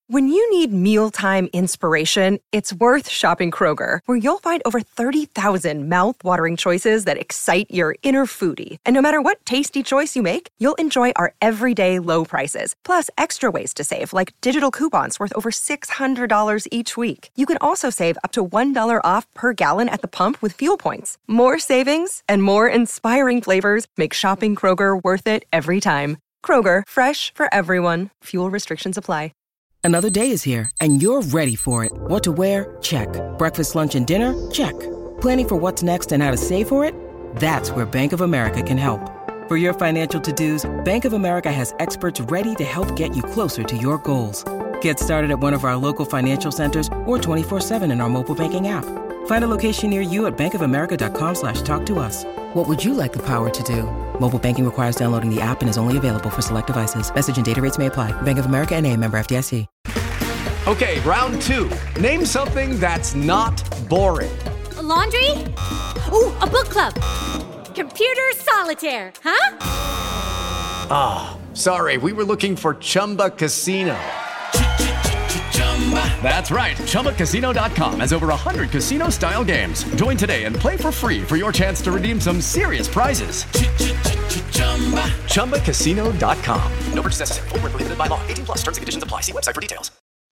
When you need mealtime inspiration, it's worth shopping Kroger, where you'll find over 30,000 mouth-watering choices that excite your inner foodie. And no matter what tasty choice you make, you'll enjoy our everyday low prices, plus extra ways to save, like digital coupons worth over $600 each week. You can also save up to $1 off per gallon at the pump with fuel points. More savings and more inspiring flavors make shopping Kroger worth it every time. Kroger, fresh for everyone. Fuel restrictions apply. Another day is here, and you're ready for it. What to wear? Check. Breakfast, lunch, and dinner? Check. Planning for what's next and how to save for it? That's where Bank of America can help. For your financial to-dos, Bank of America has experts ready to help get you closer to your goals. Get started at one of our local financial centers or 24/7 in our mobile banking app. Find a location near you at bankofamerica.com/talktous. What would you like the power to do? Mobile banking requires downloading the app and is only available for select devices. Message and data rates may apply. Bank of America N.A., member FDIC. Okay, round two. Name something that's not boring. A laundry? Ooh, a book club. Computer solitaire, huh? Ah, sorry, we were looking for Chumba Casino. That's right, ChumbaCasino.com has over 100 casino-style games. Join today and play for free for your chance to redeem some serious prizes. ChumbaCasino.com. No purchase necessary. Void where prohibited by law. 18 plus. Terms and conditions apply. See website for details.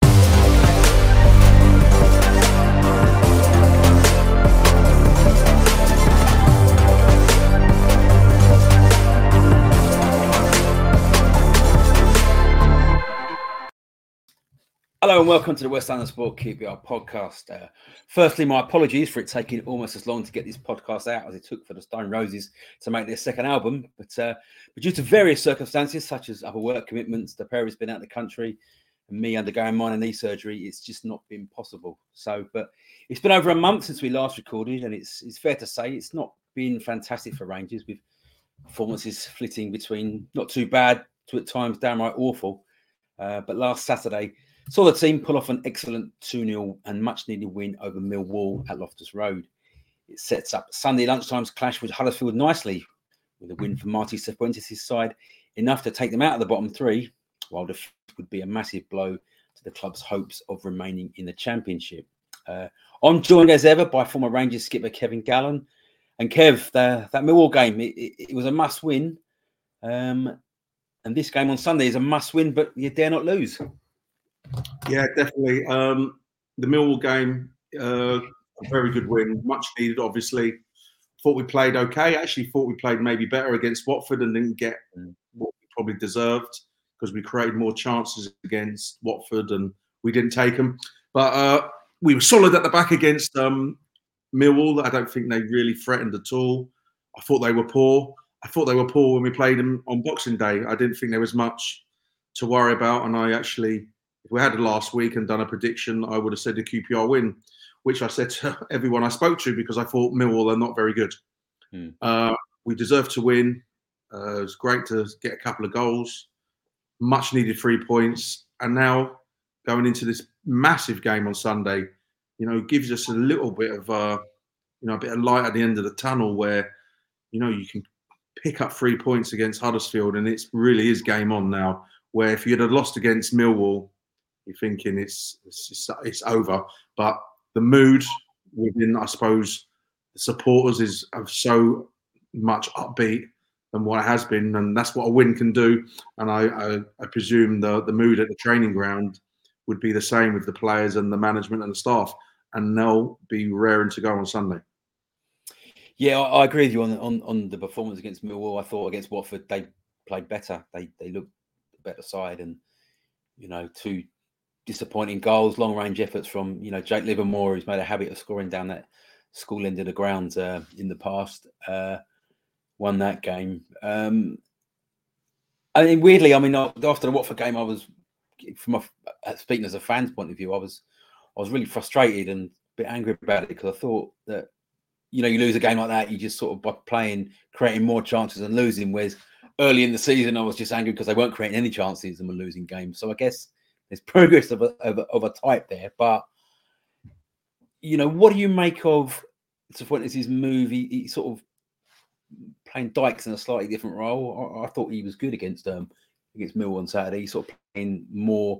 Hello and welcome to the West London Sport QPR podcast. Firstly, my apologies for it taking almost as long to get this podcast out as it took for the Stone Roses to make their second album. But due to various circumstances, such as other work commitments, the pair has been out of the country, and me undergoing minor knee surgery, it's just not been possible. But it's been over a month since we last recorded, and it's fair to say it's not been fantastic for Rangers, with performances flitting between not too bad to at times downright awful. But last Saturday, saw the team pull off an excellent 2-0 and much-needed win over Millwall at Loftus Road. It sets up Sunday lunchtime's clash with Huddersfield nicely, with a win for Marty Cifuentes' side, enough to take them out of the bottom three, while defeat would be a massive blow to the club's hopes of remaining in the Championship. I'm joined as ever by former Rangers skipper Kevin Gallen. And Kev, that Millwall game, it was a must-win. And this game on Sunday is a must-win, but you dare not lose. Yeah, definitely. The Millwall game, a very good win, much needed, obviously. Thought we played okay. Actually, thought we played maybe better against Watford and didn't get what we probably deserved, because we created more chances against Watford and we didn't take them. But we were solid at the back against Millwall. I don't think they really threatened at all. I thought they were poor. I thought they were poor when we played them on Boxing Day. I didn't think there was much to worry about, and I actually, if we had it last week and done a prediction, I would have said the QPR win, which I said to everyone I spoke to, because I thought Millwall are not very good. We deserved to win. It was great to get a couple of goals, much needed 3 points. And now going into this massive game on Sunday, gives us a little bit of, a bit of light at the end of the tunnel where, you can pick up 3 points against Huddersfield, and it really is game on now, where if you'd have lost against Millwall, you're thinking it's over. But the mood within, I suppose, the supporters is so much upbeat than what it has been, and that's what a win can do. And I presume the mood at the training ground would be the same with the players and the management and the staff, and they'll be raring to go on Sunday. Yeah, I agree with you on the performance against Millwall. I thought against Watford they played better. They looked a better side, and two disappointing goals, long range efforts from Jake Livermore, who's made a habit of scoring down that school end of the ground in the past, won that game. Weirdly, after the Watford game, I was, speaking as a fan's point of view, I was really frustrated and a bit angry about it, because I thought that you lose a game like that, you just sort of, by playing, creating more chances and losing. Whereas early in the season, I was just angry because they weren't creating any chances and were losing games. So I guess there's progress of a type there. But what do you make of Cifuentes' move? He sort of playing Dykes in a slightly different role. I thought he was good against Millwall on Saturday. He's sort of playing more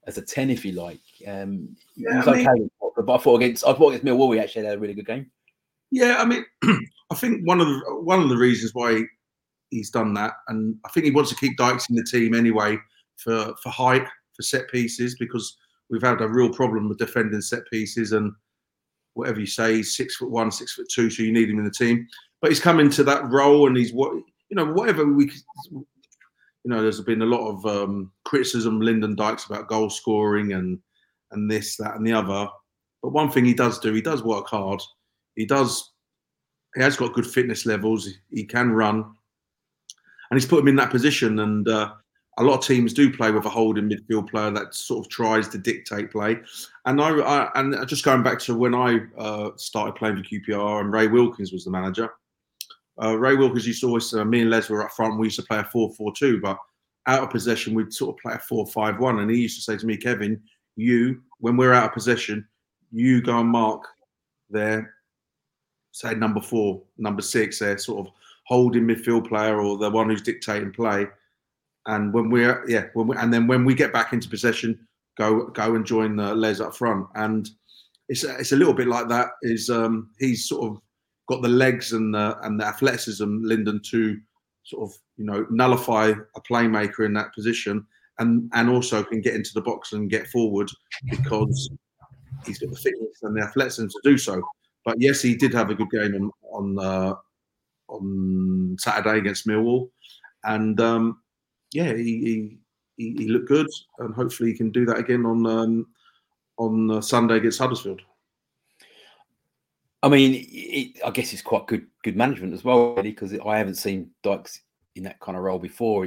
as a 10, if you like. He Yeah, was okay with Watford, but I thought against Millwall, he actually had a really good game. Yeah, I mean, I think one of the reasons why he's done that, and I think he wants to keep Dykes in the team anyway for height, for set pieces, because we've had a real problem with defending set pieces, and whatever you say, he's 6'1", 6'2", so you need him in the team. But he's come into that role, and he's whatever we. There's been a lot of criticism of Lyndon Dykes about goal scoring and this, that, and the other. But one thing he does do, he does work hard. He has got good fitness levels. He can run, and he's put him in that position. And a lot of teams do play with a holding midfield player that sort of tries to dictate play. And and just going back to when I started playing for QPR and Ray Wilkins was the manager. Ray Wilkins used to always, me and Les were up front. We used to play a 4-4-2, but out of possession, we'd sort of play a 4-5-1. And he used to say to me, Kevin, when we're out of possession, you go and mark there. Say number 4, number 6, they're sort of holding midfield player or the one who's dictating play. And when we get back into possession, go and join Les up front. And it's a little bit like that. He's sort of got the legs and the athleticism, Lyndon, to sort of nullify a playmaker in that position, and also can get into the box and get forward because he's got the fitness and the athleticism to do so. But yes, he did have a good game on Saturday against Millwall, and he looked good, and hopefully he can do that again on Sunday against Huddersfield. I mean, I guess it's quite good management as well, really, because I haven't seen Dykes in that kind of role before.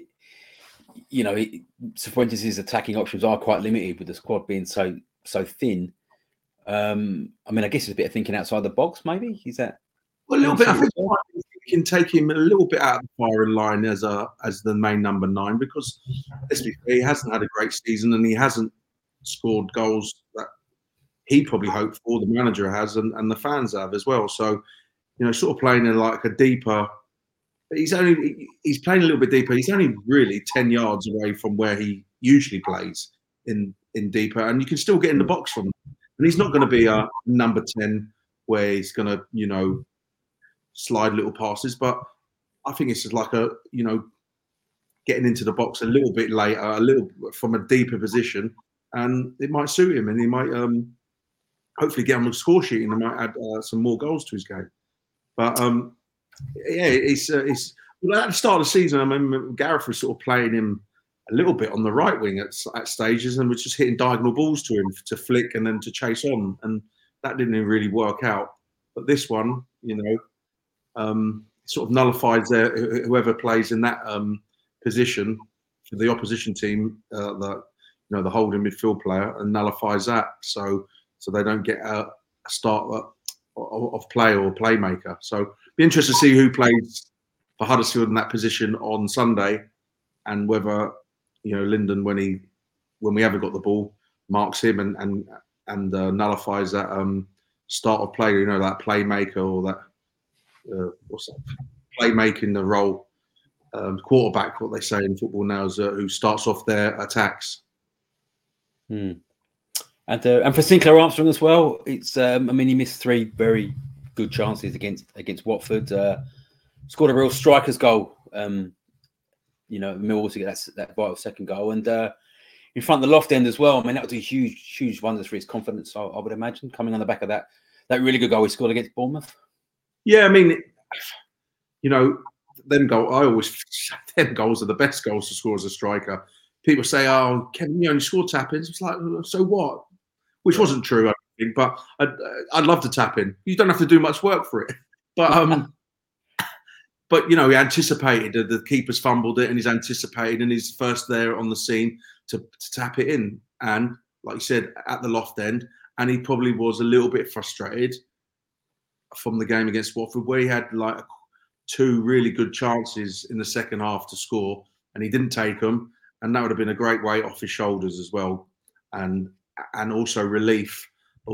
Cifuentes' attacking options are quite limited with the squad being so thin. I mean, I guess it's a bit of thinking outside the box, maybe. Is that a little bit? I think you can take him a little bit out of the firing line as the main number 9, because let's be fair, he hasn't had a great season and he hasn't scored goals that he probably hoped for. The manager has, and the fans have as well. So, sort of playing in like a deeper. He's playing a little bit deeper. He's only really 10 yards away from where he usually plays in deeper, and you can still get in the box from him. And he's not going to be a number 10 where he's going to, slide little passes. But I think it's just like getting into the box a little bit later, a little from a deeper position, and it might suit him, and he might hopefully get on the score sheet, and he might add some more goals to his game. But it's at the start of the season, I mean, Gareth was sort of playing him a little bit on the right wing at stages, and was just hitting diagonal balls to him to flick and then to chase on, and that didn't really work out. But this one, sort of nullifies whoever plays in that position for the opposition team, the holding midfield player, and nullifies that, so they don't get a start of play or playmaker. So be interested to see who plays for Huddersfield in that position on Sunday, and whether Lyndon, when we haven't got the ball, marks him and nullifies that start of play, that playmaker, or that playmaking the role, quarterback, what they say in football now, is who starts off their attacks. And for Sinclair Armstrong as well, it's I mean, he missed 3 very good chances against Watford. Scored a real striker's goal. Millwall to get that vital second goal, and in front of the loft end as well. I mean, that would do huge wonders for his confidence, I would imagine, coming on the back of that really good goal he scored against Bournemouth. Yeah, I mean, them goals are the best goals to score as a striker. People say, "Oh, Kevin, you only scored tap-ins." It's like, so what? Which wasn't true, I think, but I'd love to tap in. You don't have to do much work for it, but he anticipated the keeper's fumbled it, and he's anticipated, and he's first there on the scene to tap it in. And like you said, at the loft end, and he probably was a little bit frustrated from the game against Watford, where he had like 2 really good chances in the second half to score, and he didn't take them, and that would have been a great weight off his shoulders as well, and also relief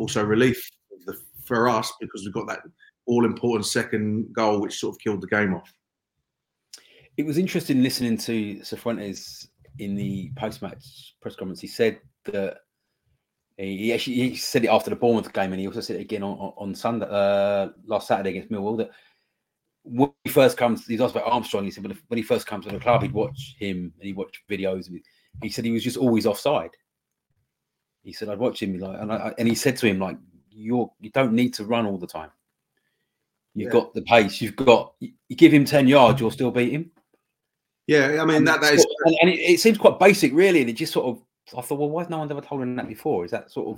for us, because we've got that all-important second goal, which sort of killed the game off. It was interesting listening to Cifuentes in the post-match press conference, he said that he said it after the Bournemouth game, and he also said it again on Sunday, last Saturday against Millwall, that when he first comes, he's asked about Armstrong. He said when he first comes to the club, he'd watch him and he'd watch videos. He said he was just always offside. He said I'd watch him and he said to him like, you don't need to run all the time. You've got the pace. You give him 10 yards, you'll still beat him. Yeah, I mean that is, and it seems quite basic, really. And it just sort of, I thought, well, why has no one ever told him that before? Is that? Well,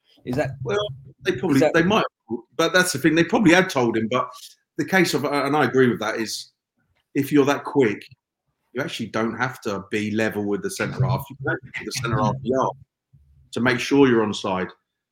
they might, but that's the thing. They probably had told him, but the case of, and I agree with that, is if you're that quick, you actually don't have to be level with the centre half. You can actually the centre half yard to make sure you're onside.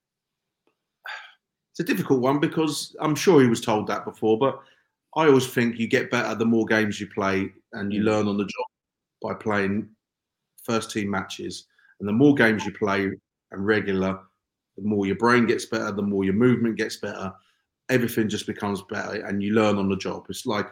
It's a difficult one because I'm sure he was told that before, but I always think you get better the more games you play and you learn on the job by playing first team matches. And the more games you play and regular, the more your brain gets better, the more your movement gets better. Everything just becomes better and you learn on the job. It's like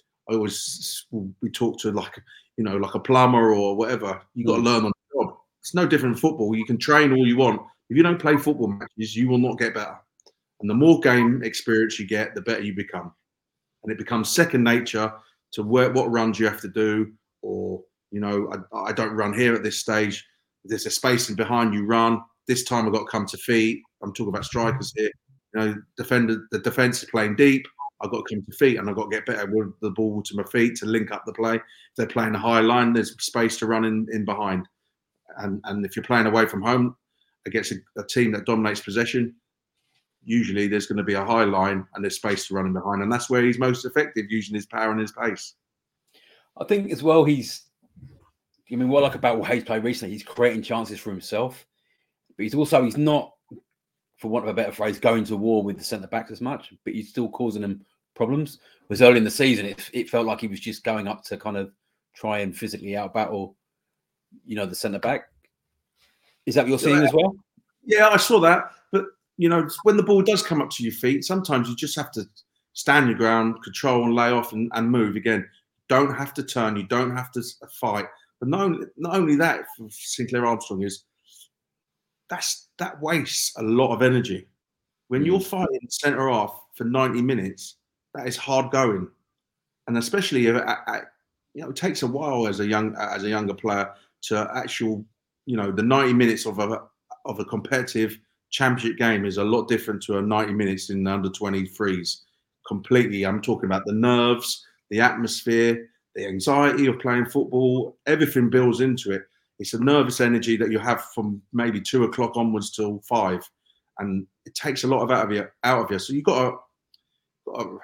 we talk to like a plumber or whatever. You got to learn on the job. It's no different in football. You can train all you want. If you don't play football matches, you will not get better. And the more game experience you get, the better you become. And it becomes second nature to what runs you have to do. Or, I don't run here at this stage. There's a space in behind you run. This time I've got to come to feet. I'm talking about strikers here. The defence is playing deep. I've got to come to feet and I've got to get better with the ball to my feet to link up the play. If they're playing a high line, there's space to run in behind. And if you're playing away from home against a team that dominates possession, usually there's going to be a high line and there's space to run in behind. And that's where he's most effective, using his power and his pace. I think as well, what I like about what he's played recently, he's creating chances for himself. But he's not, for want of a better phrase, going to war with the centre-backs as much, but he's still causing them problems. Whereas early in the season, it felt like he was just going up to kind of try and physically out-battle, the centre-back. Is that what you're seeing as well? Yeah, I saw that. But, when the ball does come up to your feet, sometimes you just have to stand your ground, control and lay off and move again. Don't have to turn. You don't have to fight. But not only that, for Sinclair Armstrong is that wastes a lot of energy. When you're fighting centre half for 90 minutes, that is hard going, and especially if it takes a while as a younger player to actual, the 90 minutes of a competitive championship game is a lot different to a 90 minutes in the under 23s. Completely, I'm talking about the nerves, the atmosphere, the anxiety of playing football. Everything builds into it. It's a nervous energy that you have from maybe 2 o'clock onwards till 5, and it takes a lot of out of you. So you've got to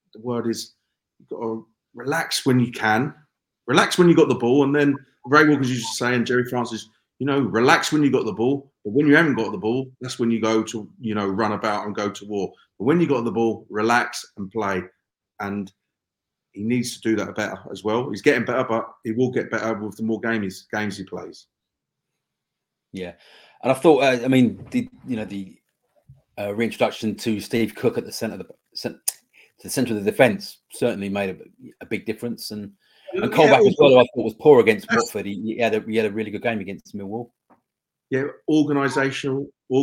relax when you can, relax when you got the ball, and then Ray Walker's used to say, and Jerry Francis, relax when you got the ball, but when you haven't got the ball, that's when you go to run about and go to war. But when you got the ball, relax and play, and he needs to do that better as well. He's getting better, but he will get better with the more games he plays. Yeah, and I thought, the reintroduction to Steve Cook at the centre of the defence certainly made a big difference. And Colback as well, I thought was poor against Watford. He had a really good game against Millwall. Yeah, organising.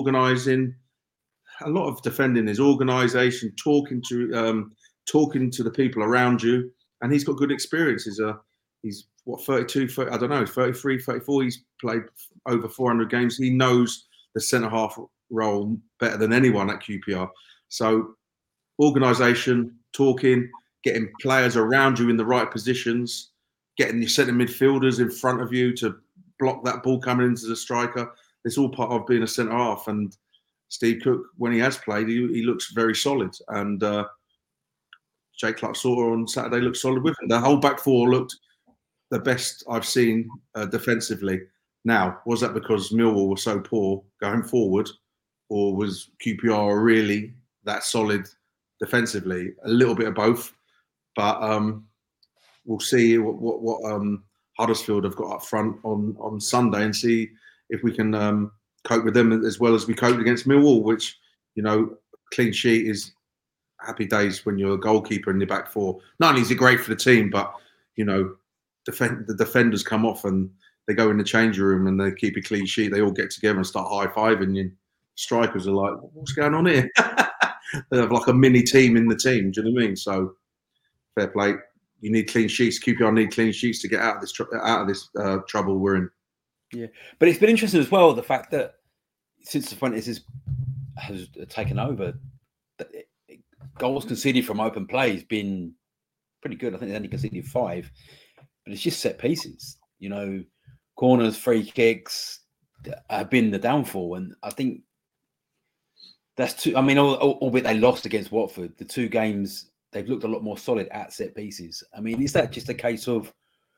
A lot of defending is organisation, talking to the people around you, and he's got good experience. He's 32, 30, I don't know, 33, 34. He's played over 400 games. He knows the centre half role better than anyone at QPR. So organisation, talking, getting players around you in the right positions, getting your centre midfielders in front of you to block that ball coming into the striker. It's all part of being a centre half. And Steve Cook, when he has played, he looks very solid. And Jake Clark-Salter on Saturday looked solid with him. The whole back four looked the best I've seen defensively. Now, was that because Millwall were so poor going forward, or was QPR really that solid defensively? A little bit of both, but we'll see what Huddersfield have got up front on Sunday, and see if we can cope with them as well as we coped against Millwall, which, clean sheet is happy days when you're a goalkeeper in the back four. Not only is it great for the team, but the defenders come off and they go in the changing room and they keep a clean sheet. They all get together and start high-fiving you. Strikers are like, what's going on here? They have like a mini team in the team. Do you know what I mean? So fair play. You need clean sheets. QPR need clean sheets to get out of this trouble we're in. Yeah, but it's been interesting as well, the fact that since the Fuentes has taken over, goals conceded from open play has been pretty good. I think they only conceded 5, but it's just set pieces. You know, corners, free kicks have been the downfall, and I think that's two. I mean, albeit they lost against Watford, the 2 games they've looked a lot more solid at set pieces. I mean, is that just a case of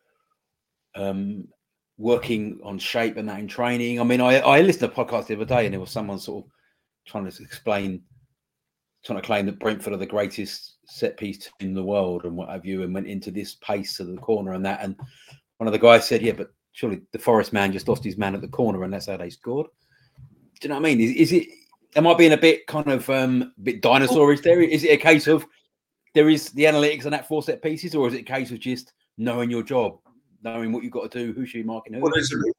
working on shape and that in training? I mean, I listened to a podcast the other day, and there was someone sort of trying to claim that Brentford are the greatest set piece in the world and what have you, and went into this pace of the corner and that. And one of the guys said, yeah, but surely the Forest man just lost his man at the corner and that's how they scored. Do you know what I mean? Is it, am I being a bit kind of a bit dinosaurish there? Is it a case of there is the analytics and that 4 set pieces, or is it a case of just knowing your job, knowing what you've got to do, who should be marking who? Well,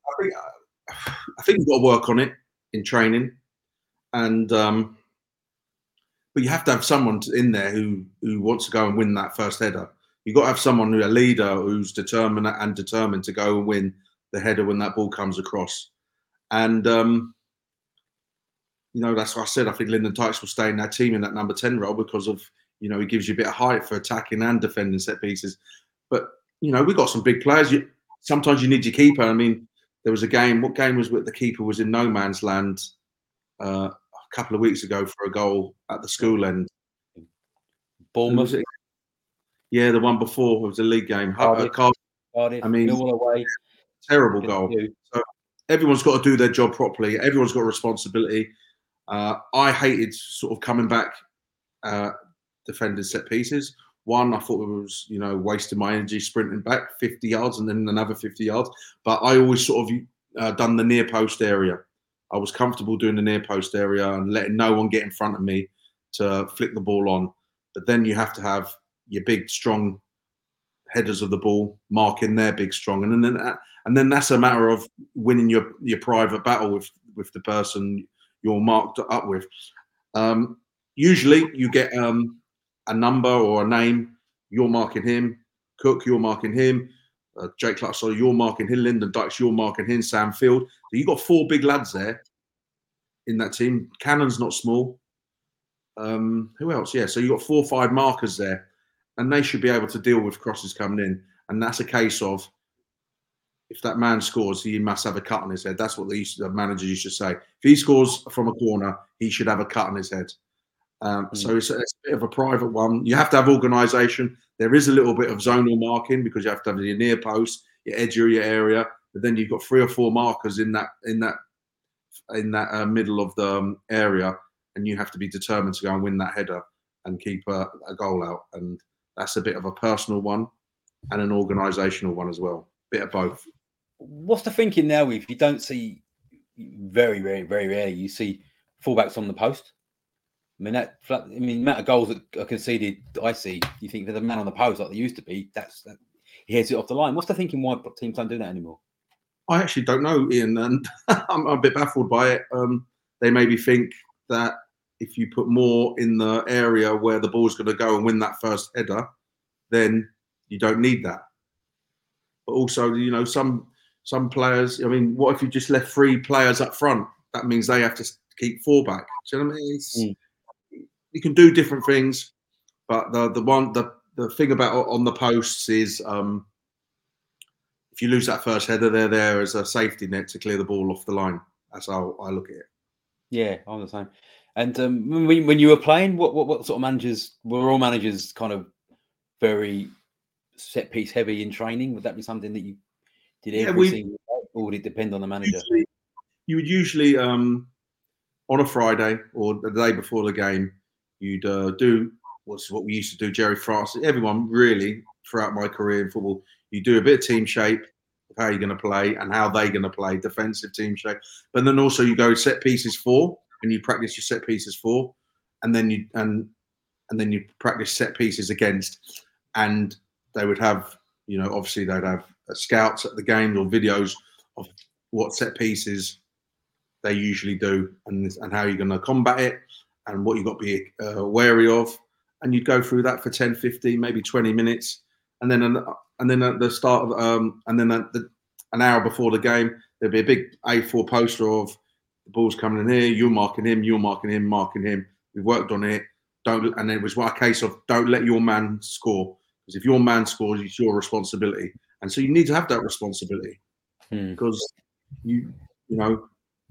I think you've got to work on it in training, and but you have to have someone in there who wants to go and win that first header. You've got to have someone, a leader who's determined to go and win the header when that ball comes across. And you know, that's what I said. I think Lyndon Dykes will stay in that team in that number 10 role because of, you know, he gives you a bit of height for attacking and defending set pieces. But you know, we've got some big players. Sometimes you need your keeper. I mean, there was a game. What game was it? The keeper was in no man's land a couple of weeks ago for a goal at the school end. Bournemouth. Yeah, the one before. It was a league game. Cardiff. I mean, Millwall away. Terrible goal. So everyone's got to do their job properly. Everyone's got a responsibility. I hated sort of coming back defending set pieces. One, I thought it was, you know, wasting my energy sprinting back 50 yards and then another 50 yards. But I always sort of done the near post area. I was comfortable doing the near post area and letting no one get in front of me to flick the ball on. But then you have to have your big, strong headers of the ball marking their big, strong, and then that's a matter of winning your private battle with the person you're marked up with. Usually, you get a number or a name. You're marking him. Cook, you're marking him. Jake Clark, so you're marking him. Lyndon Dykes, you're marking him. Sam Field. So you've got 4 big lads there in that team. Cannon's not small. Who else? Yeah, so you've got 4 or 5 markers there, and they should be able to deal with crosses coming in. And that's a case of, if that man scores, he must have a cut on his head. That's what the manager used to say. If he scores from a corner, he should have a cut on his head. So it's a bit of a private one. You have to have organisation. There is a little bit of zonal marking because you have to have your near post, your edge of your area, but then you've got 3 or 4 markers in that middle of the area, and you have to be determined to go and win that header and keep a goal out. And that's a bit of a personal one and an organisational one as well. Bit of both. What's the thinking now? If you don't see, very, very, very rarely, you see fullbacks on the post. I mean, the amount of goals that are conceded, I see. You think there's a man on the post like there used to be. He heads it off the line. What's the thinking? Why teams don't do that anymore? I actually don't know, Ian, and I'm a bit baffled by it. They maybe think that if you put more in the area where the ball's going to go and win that first header, then you don't need that. But also, you know, some players. I mean, what if you just left 3 players up front? That means they have to keep 4 back. Do you know what I mean? You can do different things, but the thing about on the posts is if you lose that first header, they're there as a safety net to clear the ball off the line. That's how I look at it. Yeah, I'm the same. And when you were playing, what sort of managers were? All managers kind of very set piece heavy in training? Would that be something that you did every single day, or would it depend on the manager? You would usually on a Friday or the day before the game, you'd do what we used to do. Jerry Francis, everyone really throughout my career in football, you do a bit of team shape of how you're going to play and how they're going to play, defensive team shape. But then also you go set pieces 4 and you practice your set pieces 4, and then you practice set pieces against. And they would have, you know, obviously they'd have scouts at the games or videos of what set pieces they usually do and how you're going to combat it and what you've got to be wary of. And you'd go through that for 10, 15, maybe 20 minutes. And then at the start of, an hour before the game, there'd be a big A4 poster of the ball's coming in here, you're marking him, marking him. We've worked on it. And it was a case of don't let your man score. Because if your man scores, it's your responsibility. And so you need to have that responsibility. Because you know,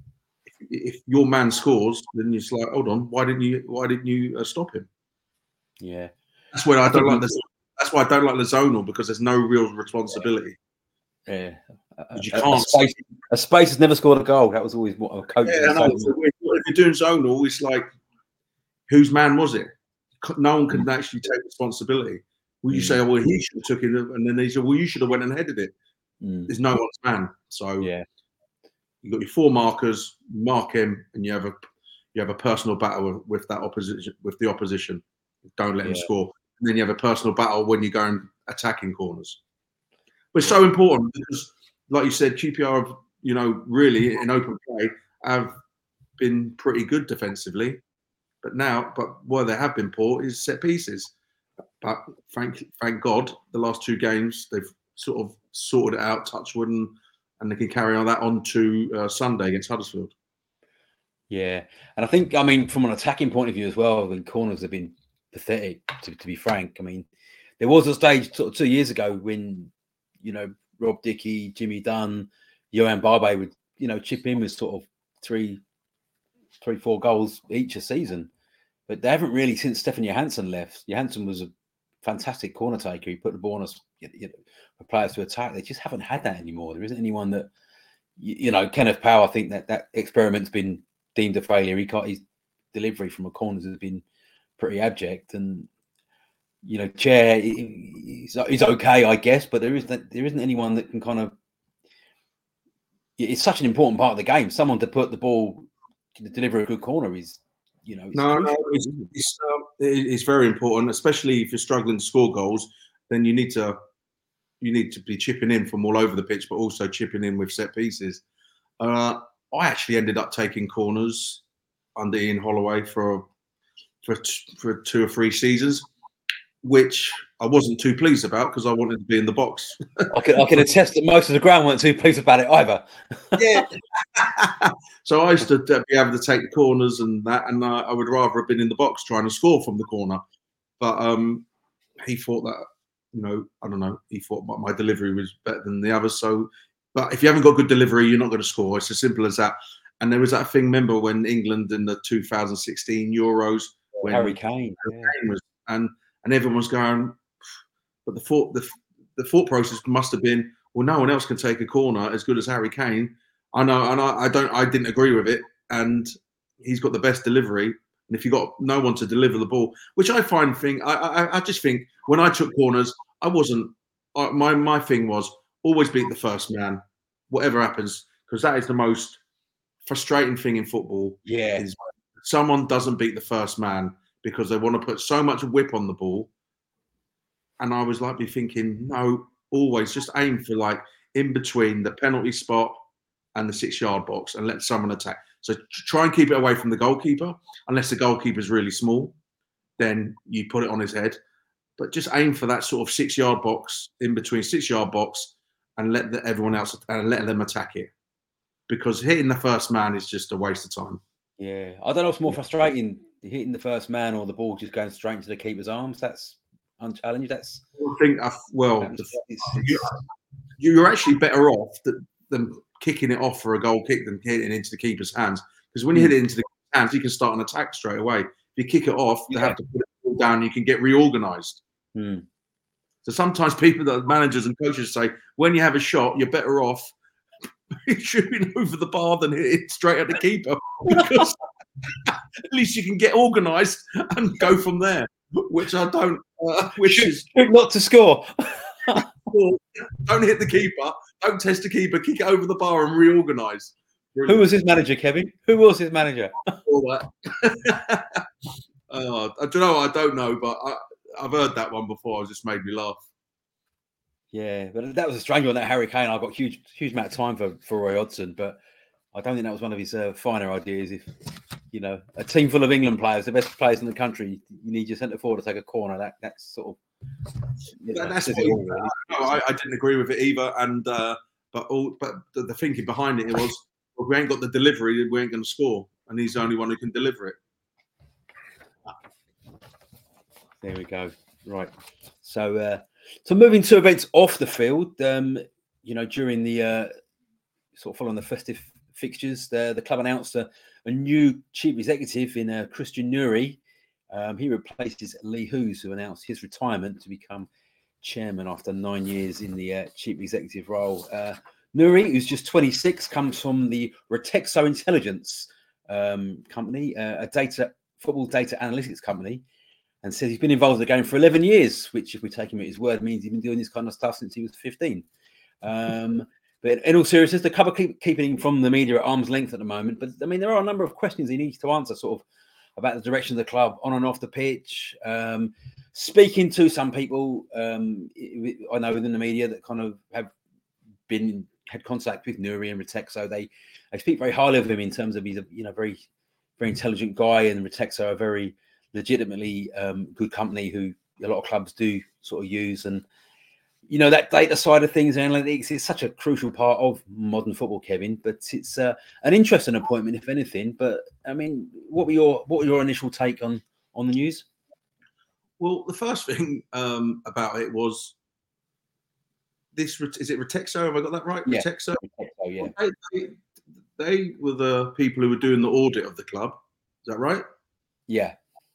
if your man scores, then it's like, hold on, why didn't you stop him? Yeah, that's why I don't like the zonal, because there's no real responsibility. Yeah, you can't. A space has never scored a goal. That was always what a coach. Yeah, no, if you're doing zonal, it's like, whose man was it? No one can actually take responsibility. Well, you say, well, he should have took it, and then they say, well, you should have went and headed it. There's no one's man. So yeah, you've got your 4 markers, mark him, and you have a personal battle with the opposition. Don't let him score. And then you have a personal battle when you're going attacking corners. But it's so important because, like you said, QPR, really in open play have been pretty good defensively. But where they have been poor is set pieces. But thank God, the last 2 games they've sort of sorted it out, touch wood, and they can carry on to Sunday against Huddersfield. Yeah, and I think, from an attacking point of view as well, the corners have been pathetic, to be frank. There was a stage sort of 2 years ago when, Rob Dickie, Jimmy Dunn, Johan Barbe would, chip in with sort of 3-4 goals each a season. But they haven't really, since Stefan Johansson left. Johansson was a fantastic corner taker. He put the ball on us, for players to attack. They just haven't had that anymore. There isn't anyone that, Kenneth Powell, I think that experiment's been deemed a failure. His delivery from a corner has been pretty abject, and Chair, he's okay, I guess, but there isn't anyone that can kind of. It's such an important part of the game. Someone to put the ball, to deliver a good corner is, it's very important, especially if you're struggling to score goals. Then you need to be chipping in from all over the pitch, but also chipping in with set pieces. I actually ended up taking corners under Ian Holloway for 2 or 3 seasons, which I wasn't too pleased about because I wanted to be in the box. I can attest that most of the ground weren't too pleased about it either. Yeah. So I used to be able to take the corners and that, and I would rather have been in the box trying to score from the corner. But he thought that, I don't know, he thought my delivery was better than the others. So, but if you haven't got good delivery, you're not going to score. It's as simple as that. And there was that thing, remember when England in the 2016 Euros, when Harry Kane was, and everyone was going, but the thought process must have been, well, no one else can take a corner as good as Harry Kane. I know, and I didn't agree with it. And he's got the best delivery. And if you've got no one to deliver the ball, which I find I just think when I took corners, I wasn't. My thing was always beat the first man, whatever happens, because that is the most frustrating thing in football. Yeah, is someone doesn't beat the first man because they want to put so much whip on the ball. And I was like, thinking, no, always just aim for like in between the penalty spot and the 6-yard box and let someone attack. So try and keep it away from the goalkeeper, unless the goalkeeper is really small, then you put it on his head. But just aim for that sort of 6-yard box, in between 6-yard box, and let everyone else let them attack it. Because hitting the first man is just a waste of time. Yeah, I don't know what's more frustrating, hitting the first man or the ball just going straight into the keeper's arms. That's unchallenged. That's. I think, you're actually better off than kicking it off for a goal kick than hitting it into the keeper's hands. Because when you hit it into the keeper's hands, you can start an attack straight away. If you kick it off, they have to put it down. You can get reorganised. So sometimes the managers and coaches say, when you have a shot, you're better off shooting over the bar than hitting straight at the keeper, because at least you can get organised and go from there. Which I don't. Which is not to score. Don't hit the keeper. Don't test the keeper. Kick it over the bar and reorganise. Who was his manager, Kevin? Who was his manager? All that. I don't know. But I've heard that one before. It just made me laugh. Yeah, but that was a strange one. That Harry Kane, I've got huge amount of time for Roy Hodgson, but I don't think that was one of his finer ideas. If a team full of England players, the best players in the country, you need your centre forward to take a corner. That's sort of. That's what I didn't agree with it either, and but the thinking behind it was, well, we ain't got the delivery, we ain't going to score, and he's the only one who can deliver it. There we go. Right. So moving to events off the field, during the sort of following the festive fixtures, the club announced a new chief executive in Christian Nuri. He replaces Lee Hoos, who announced his retirement to become chairman after 9 years in the chief executive role. Nuri, who's just 26, comes from the Retexo Intelligence company, a football data analytics company, and says he's been involved in the game for 11 years, which, if we take him at his word, means he's been doing this kind of stuff since he was 15. But in all seriousness, the club are keeping him from the media at arm's length at the moment. But I mean, there are a number of questions he needs to answer, sort of about the direction of the club on and off the pitch. Speaking to some people I know within the media that kind of have had contact with Nuri and Retexo, they speak very highly of him in terms of he's a very, very intelligent guy, and Retexo are very legitimately good company who a lot of clubs do sort of use. And that data side of things, analytics, is such a crucial part of modern football, Kevin. But it's an interesting appointment, if anything. But I mean, what were your initial take on the news? Well, the first thing about it was this. Is it Retexo? Have I got that right? Yeah. Retexo. Yeah. Well, they were the people who were doing the audit of the club. Is that right? Yeah.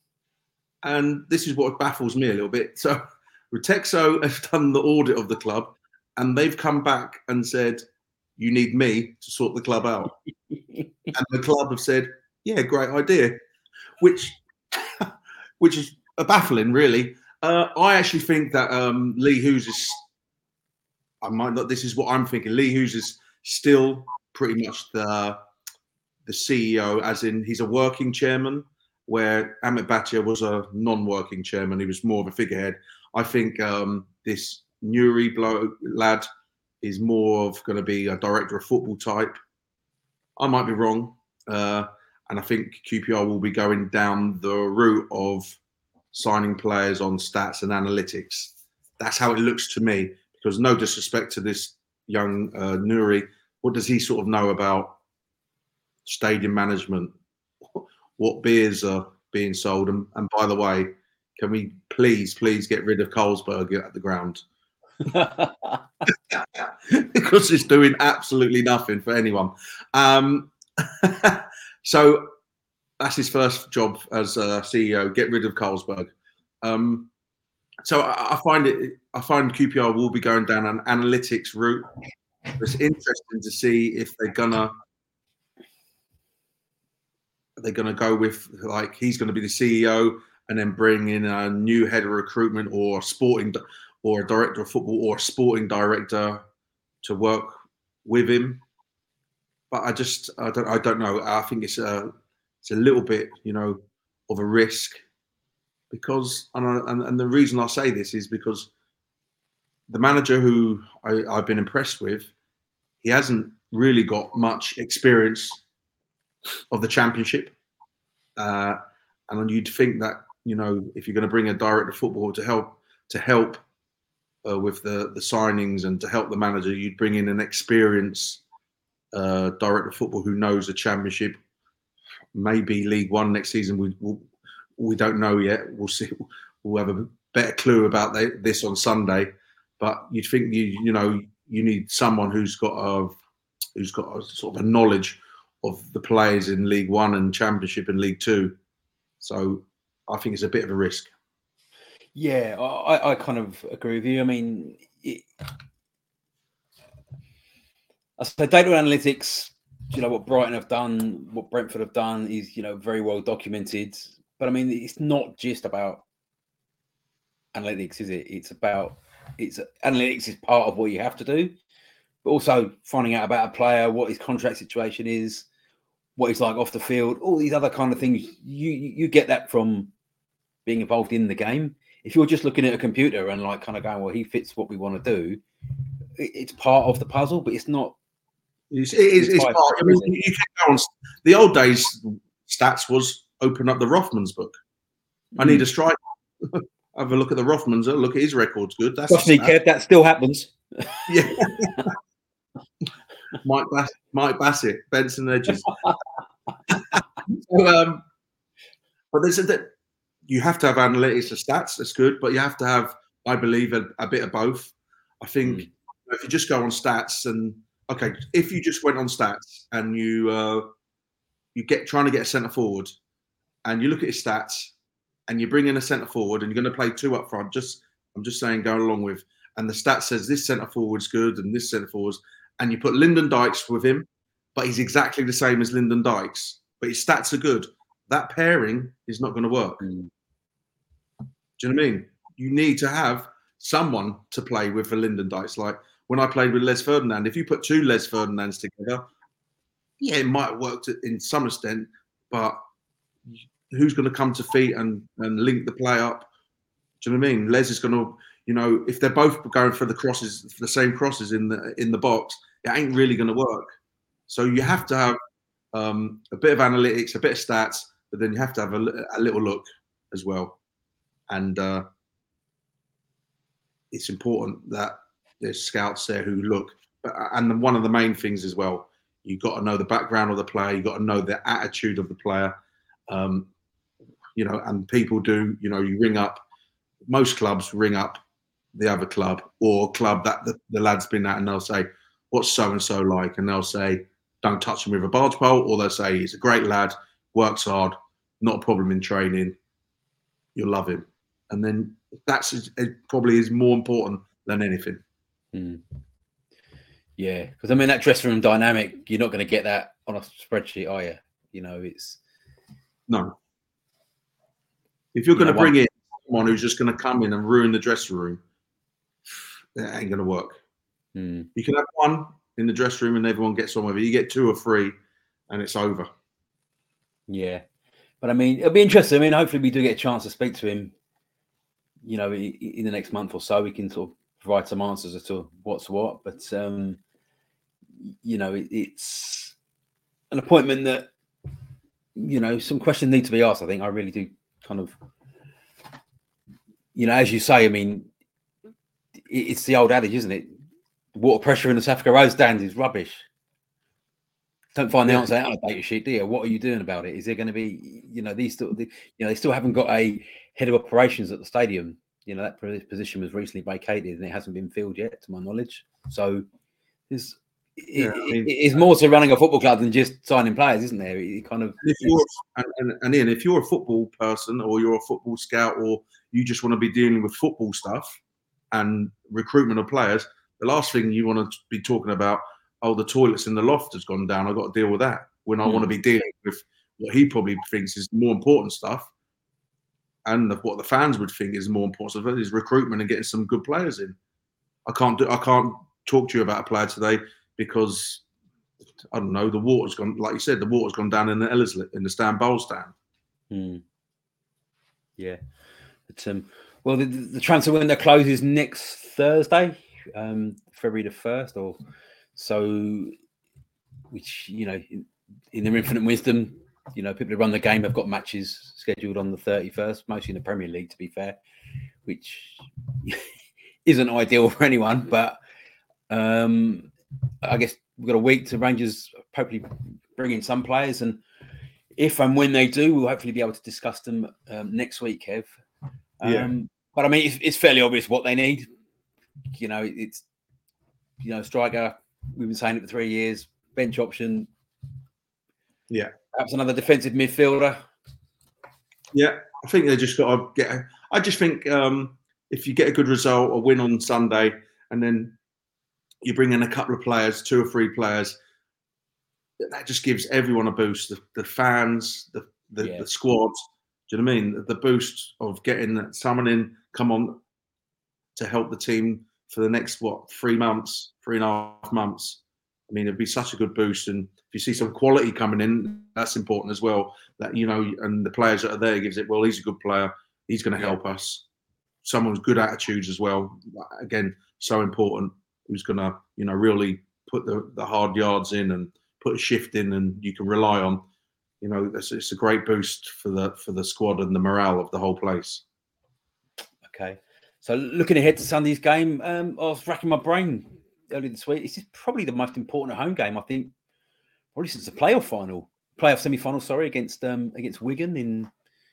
And this is what baffles me a little bit. So Retexo have done the audit of the club, and they've come back and said, you need me to sort the club out. And the club have said, yeah, great idea, which is baffling, really. I actually think that Lee Hoos is, this is what I'm thinking. Lee Hoos is still pretty much the CEO, as in he's a working chairman, where Amit Bhatia was a non-working chairman. He was more of a figurehead. I think this Nuri lad is more of going to be a director of football type. I might be wrong. And I think QPR will be going down the route of signing players on stats and analytics. That's how it looks to me, because no disrespect to this young Nuri. What does he sort of know about stadium management? What beers are being sold? And by the way, can we please get rid of Carlsberg at the ground? Because it's doing absolutely nothing for anyone. So that's his first job as CEO, get rid of Carlsberg. So I find QPR will be going down an analytics route. It's interesting to see if they're gonna go with, like, he's going to be the CEO and then bring in a new head of recruitment or a director of football or a sporting director to work with him. But I don't know. I think it's a little bit, of a risk, because and the reason I say this is because the manager who I've been impressed with, he hasn't really got much experience of the Championship, and you'd think that if you're going to bring a director of football to help with the signings and to help the manager, you'd bring in an experienced director of football who knows the Championship, maybe League One next season. We don't know yet. We'll see. We'll have a better clue about this on Sunday. But you'd think you need someone who's got a sort of a knowledge of the players in League One and Championship and League Two. So I think it's a bit of a risk. Yeah, I kind of agree with you. I mean, I say data analytics, what Brighton have done, what Brentford have done is, very well documented. But I mean, it's not just about analytics, is it? Analytics is part of what you have to do, but also finding out about a player, what his contract situation is, what he's like off the field, all these other kind of things. You get that from being involved in the game. if you're just looking at a computer and like kind of going, well, he fits what we want to do, it's part of the puzzle, but it's not. It's part. I mean, you can go on. The old days, stats was open up the Rothmans book. I need a striker. Have a look at the Rothmans. Look at his record's good. That's Kev, that still happens. Yeah. Mike Bassett, Benson Edges. But there's you have to have analytics and stats. That's good, but you have to have, I believe, a bit of both. I think if you just go on stats and if you just went on stats and you trying to get a centre forward, and you look at his stats, and you bring in a centre forward, and you're going to play two up front. I'm just saying, go along with, and the stat says this centre forward's good and this centre forward's, and you put Lyndon Dykes with him, but he's exactly the same as Lyndon Dykes, but his stats are good. That pairing is not going to work. Do you know what I mean? You need to have someone to play with for Lyndon Dykes. Like when I played with Les Ferdinand, if you put two Les Ferdinands together, yeah, it might have worked in some extent, but who's going to come to feet and link the play up? Do you know what I mean? Les is going to, if they're both going for the crosses, the same crosses in the box, it ain't really going to work. So you have to have a bit of analytics, a bit of stats, but then you have to have a little look as well. And it's important that there's scouts there who look. And one of the main things as well, you've got to know the background of the player. You've got to know the attitude of the player. And people do, you ring up, most clubs ring up the other club or club that the lad's been at, and they'll say, what's so-and-so like? And they'll say, don't touch him with a barge pole. Or they'll say, he's a great lad, works hard, not a problem in training. You'll love him. And then it probably is more important than anything. Yeah, because I mean, that dressing room dynamic, you're not going to get that on a spreadsheet, are you? It's... No. If you're going to bring in someone who's just going to come in and ruin the dressing room, that ain't going to work. You can have one in the dressing room and everyone gets on with it. You get two or three and it's over. Yeah. But I mean, it'll be interesting. I mean, hopefully we do get a chance to speak to him, in the next month or so. We can sort of provide some answers as to what's what. But, it's an appointment that, some questions need to be asked. I think I really do kind of, as you say, I mean, it's the old adage, isn't it? Water pressure in the South Africa Road stands is rubbish. Don't find the answer out on a data sheet, do you? What are you doing about it? Is there going to be, they still haven't got a head of operations at the stadium. That position was recently vacated and it hasn't been filled yet, to my knowledge. So it's more to running a football club than just signing players, isn't there? It kind of. And Ian, if you're a football person or you're a football scout or you just want to be dealing with football stuff and recruitment of players, the last thing you want to be talking about, the toilets in the loft has gone down, I've got to deal with that. When I want to be dealing with what he probably thinks is more important stuff, and what the fans would think is more important stuff, is recruitment and getting some good players in. I can't talk to you about a player today because I don't know, the water's gone, like you said, the water's gone down in the Stan Bowles stand. Yeah. But, well, the transfer window closes next Thursday, February the 1st, or so, which, in their infinite wisdom, people who run the game have got matches scheduled on the 31st, mostly in the Premier League, to be fair, which isn't ideal for anyone. But I guess we've got a week to Rangers hopefully bring in some players, and if and when they do, we'll hopefully be able to discuss them next week, Kev. But I mean, it's fairly obvious what they need. It's striker. We've been saying it for 3 years. Bench option. Yeah. Perhaps another defensive midfielder. Yeah, I think they just got to get. I just think if you get a good result, a win on Sunday, and then you bring in a couple of players, 2 or 3 players, that just gives everyone a boost. The fans, the squad. Do you know what I mean? The boost of getting someone in, come on, to help the team for the next 3.5 months. I mean, it'd be such a good boost, and if you see some quality coming in, that's important as well. That and the players that are there gives it. Well, he's a good player. He's going to help us. someone with good attitudes as well. Again, so important. Who's going to, really put the hard yards in and put a shift in, and you can rely on. It's a great boost for the squad and the morale of the whole place. Okay, so looking ahead to Sunday's game, I was racking my brain earlier this week. This is probably the most important home game, I think, probably since the playoff semi-final. Sorry, against Wigan in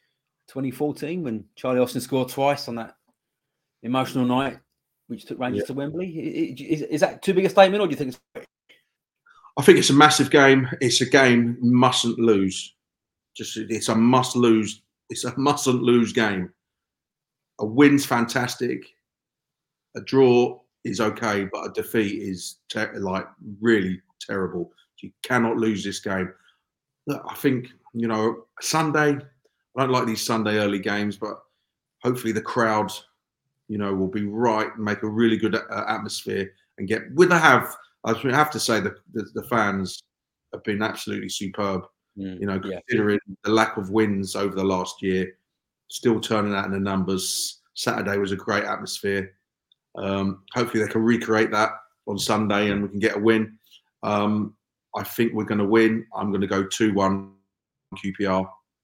2014 when Charlie Austin scored twice on that emotional night, which took Rangers to Wembley. Is that too big a statement, or do you think it's? I think it's a massive game. It's a game you mustn't lose. It's a must lose. It's a mustn't lose game. A win's fantastic. A draw is okay, but a defeat is really terrible. You cannot lose this game. I think Sunday. I don't like these Sunday early games, but hopefully the crowd, will be right and make a really good atmosphere and get. I have to say the fans have been absolutely superb. Considering the lack of wins over the last year, still turning out in the numbers. Saturday was a great atmosphere. Hopefully they can recreate that on Sunday and we can get a win. I think we're going to win. I'm going to go 2-1 QPR.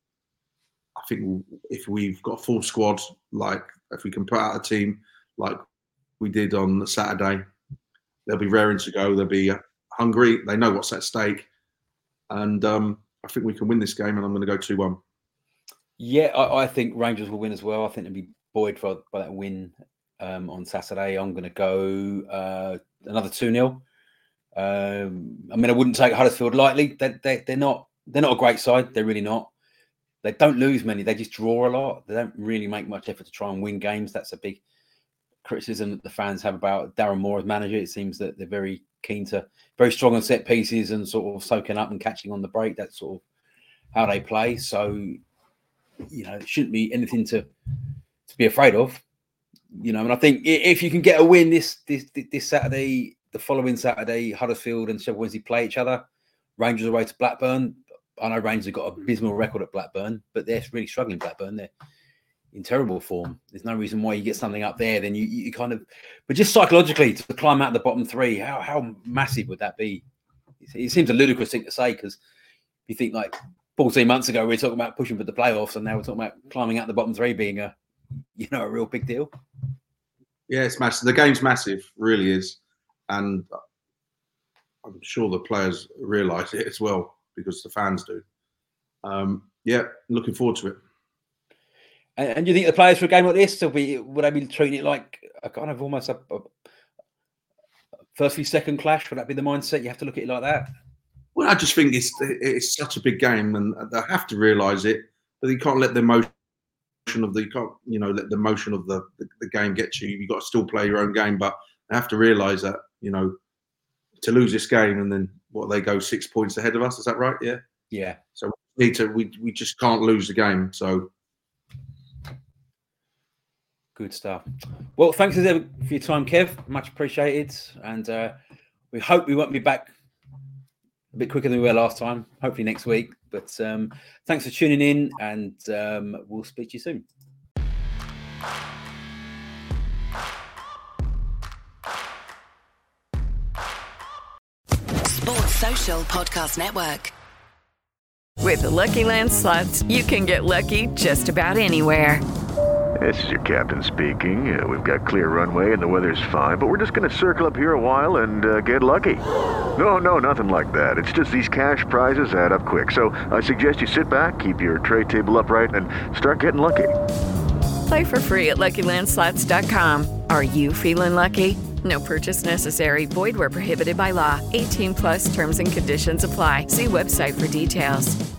I think if we've got a full squad, if we can put out a team like we did on the Saturday, they'll be raring to go. They'll be hungry. They know what's at stake. And I think we can win this game, and I'm going to go 2-1. Yeah, I think Rangers will win as well. I think they'll be buoyed by that win on Saturday. I'm going to go another 2-0. I wouldn't take Huddersfield lightly. They're not a great side. They're really not. They don't lose many. They just draw a lot. They don't really make much effort to try and win games. That's a big criticism that the fans have about Darren Moore as manager. It seems that they're very strong on set pieces and sort of soaking up and catching on the break. That's sort of how they play. So, it shouldn't be anything to be afraid of. And I think if you can get a win this Saturday, the following Saturday, Huddersfield and Sheffield Wednesday play each other. Rangers away to Blackburn. I know Rangers have got an abysmal record at Blackburn, but they're really struggling. Blackburn, they're in terrible form. There's no reason why you get something up there. Then you kind of, but just psychologically to climb out of the bottom three, how massive would that be? It seems a ludicrous thing to say because you think 14 months ago we were talking about pushing for the playoffs, and now we're talking about climbing out the bottom three being a real big deal. Yeah, it's massive. The game's massive, really is, and I'm sure the players realise it as well because the fans do. Looking forward to it. And you think the players for a game like this would they be treating it like a kind of almost a first v second clash? Would that be the mindset? You have to look at it like that. Well, I just think it's such a big game, and they have to realise it. But you can't let the motion of the game get to you. You've got to still play your own game, but they have to realise that to lose this game and then they go 6 points ahead of us. Is that right? Yeah. Yeah. So we just can't lose the game. So. Good stuff. Well, thanks for your time, Kev. Much appreciated. And we hope we won't be back a bit quicker than we were last time. Hopefully next week. But thanks for tuning in, and we'll speak to you soon. Sports Social Podcast Network. With the Lucky Land Slots, you can get lucky just about anywhere. This is your captain speaking. We've got clear runway and the weather's fine, but we're just going to circle up here a while and get lucky. No, nothing like that. It's just these cash prizes add up quick. So I suggest you sit back, keep your tray table upright, and start getting lucky. Play for free at LuckyLandSlots.com. Are you feeling lucky? No purchase necessary. Void where prohibited by law. 18+ terms and conditions apply. See website for details.